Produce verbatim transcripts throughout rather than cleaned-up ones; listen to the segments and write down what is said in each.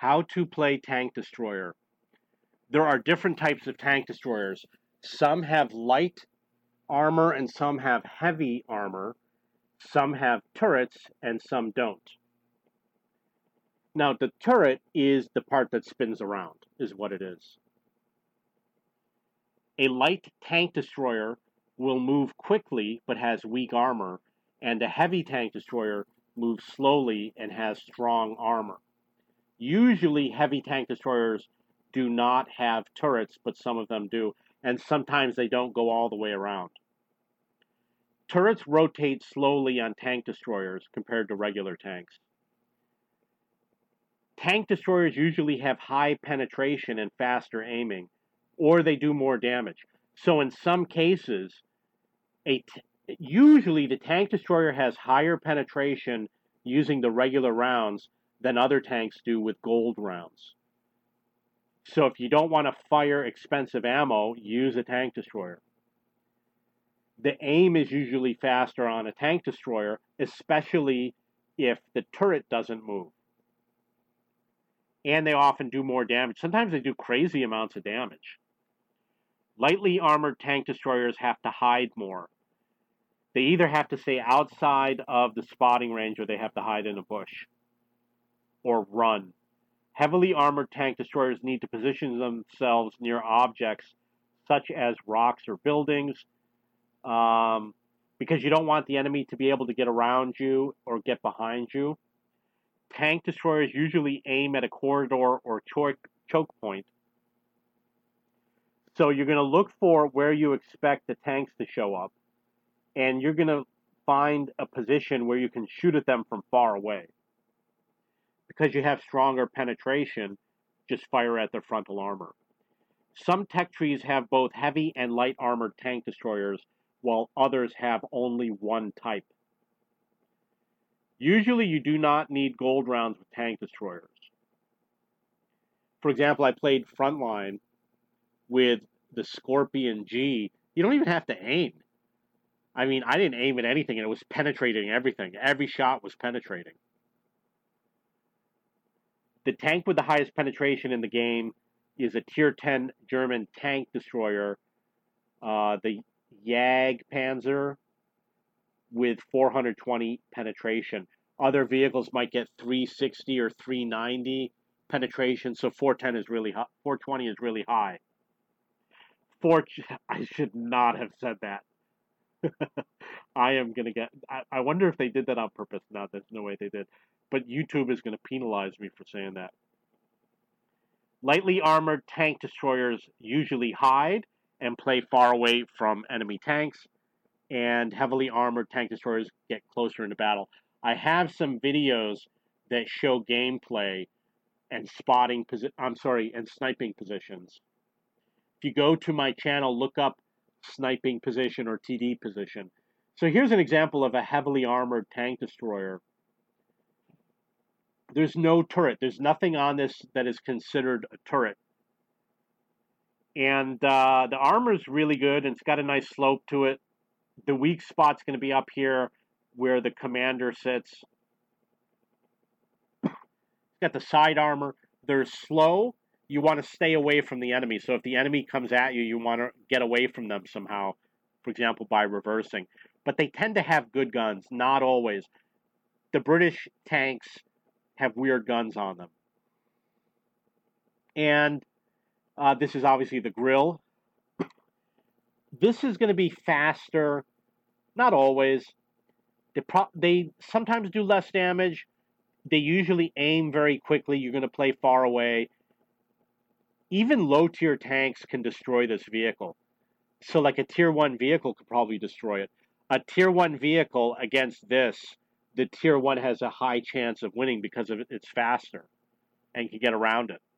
How to play Tank Destroyer. There are different types of tank destroyers. Some have light armor and some have heavy armor. Some have turrets and some don't. Now, the turret is the part that spins around, is what it is. A light tank destroyer will move quickly but has weak armor, and a heavy tank destroyer moves slowly and has strong armor. Usually, heavy tank destroyers do not have turrets, but some of them do, and sometimes they don't go all the way around. Turrets rotate slowly on tank destroyers compared to regular tanks. Tank destroyers usually have high penetration and faster aiming, or they do more damage. So in some cases, a t- usually the tank destroyer has higher penetration using the regular rounds than other tanks do with gold rounds. So if you don't want to fire expensive ammo, use a tank destroyer. The aim is usually faster on a tank destroyer, especially if the turret doesn't move. And they often do more damage. Sometimes they do crazy amounts of damage. Lightly armored tank destroyers have to hide more. They either have to stay outside of the spotting range or they have to hide in a bush or run. Heavily armored tank destroyers need to position themselves near objects such as rocks or buildings, um, because you don't want the enemy to be able to get around you or get behind you. Tank destroyers usually aim at a corridor or choke, choke point. So you're going to look for where you expect the tanks to show up, and you're going to find a position where you can shoot at them from far away. Because you have stronger penetration, just fire at their frontal armor. Some tech trees have both heavy and light armored tank destroyers, while others have only one type. Usually you do not need gold rounds with tank destroyers. For example, I played Frontline with the Scorpion G. You don't even have to aim. I mean, I didn't aim at anything, and it was penetrating everything. Every shot was penetrating. The tank with the highest penetration in the game is a tier ten German tank destroyer, uh, the Jagdpanzer, with four hundred twenty penetration. Other vehicles might get three sixty or three ninety penetration, so four ten is really high. four twenty is really high. Four, I should not have said that. I am gonna get. I, I wonder if they did that on purpose. No, there's no way they did. But YouTube is gonna penalize me for saying that. Lightly armored tank destroyers usually hide and play far away from enemy tanks, and heavily armored tank destroyers get closer into battle. I have some videos that show gameplay and spotting posi- I'm sorry, and sniping positions. If you go to my channel, look up sniping position or T D position. So here's an example of a heavily armored tank destroyer. There's no turret. There's nothing on this that is considered a turret. And uh, the armor is really good, and it's got a nice slope to it. The weak spot's going to be up here where the commander sits. It's got the side armor. They're slow. You want to stay away from the enemy. So if the enemy comes at you, you want to get away from them somehow, for example, by reversing. But they tend to have good guns, not always. The British tanks have weird guns on them. And uh, this is obviously the grill. This is going to be faster, not always. They, pro- they sometimes do less damage. They usually aim very quickly. You're going to play far away. Even low-tier tanks can destroy this vehicle. So like a tier one vehicle could probably destroy it. A tier one vehicle against this, the tier one has a high chance of winning because of it, it's faster and can get around it.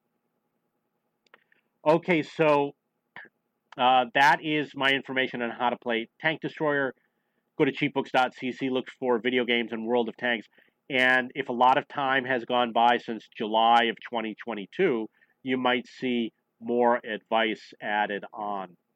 Okay, so uh, that is my information on how to play Tank Destroyer. Go to cheap books dot c c, look for video games and World of Tanks. And if a lot of time has gone by since July of twenty twenty-two, you might see more advice added on.